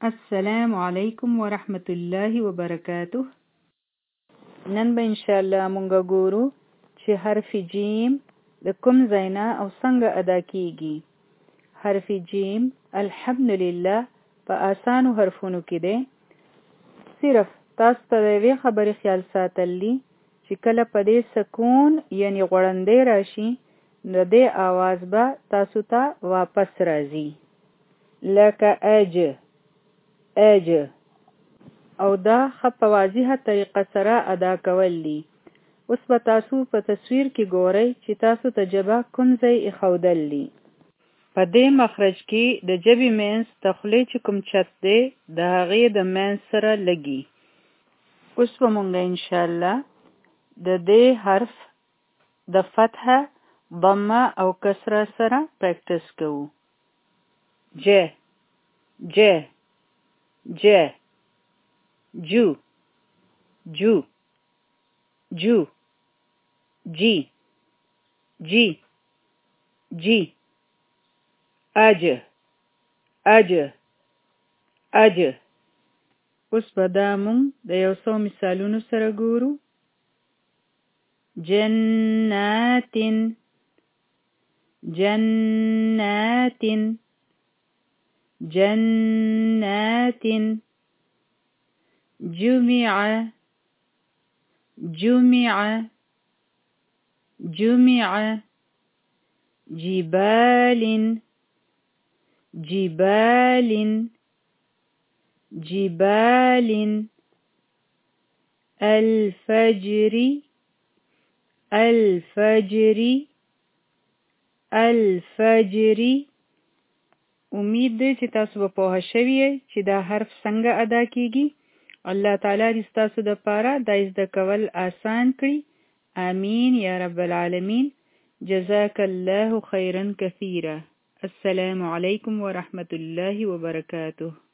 السلام علیکم ورحمت الله وبرکاته. نن به ان شاء الله مونږ ګورو چې حرف جیم د کوم ځای نه او څنګه ادا کیږي. حرف جیم الحمدلله په آسانو حرفونو کې دی. صرف تاسو ته د یوې خبرې خیال ساتلی چې کله په دې سکون یعنی غړندې راشي نو دې آواز به تاسو ته واپس راځي لکه اج او دا په واضحه طریقه سره ادا کول دي. اوس به تاسو په تصویر کې ګورئ چې تاسو ته ژبه کوم ځای ایښودل دي. په دې مخرج کې د ژبې منځ د خولې چې کوم چت دی د هغې د منځ سره لګي. اوس به مونږ انشاءالله د دې حرف د فتحه، ضمه او کسره سره پریکټس کوو. ج جو جی اج. اوس به دا مونږ د یو څو مثالونو سره ګورو. جنات جمع جبال الفجر امید دی چې تاسو به پوه شوي یئ چې دا حرف څنګه ادا کیږي. الله تعالی دې ستاسو دپاره دا زده کول آسان کړي. آمین یا رب العالمین. جزاک الله خیرا کثیرا. السلام علیکم ورحمت الله وبرکاته.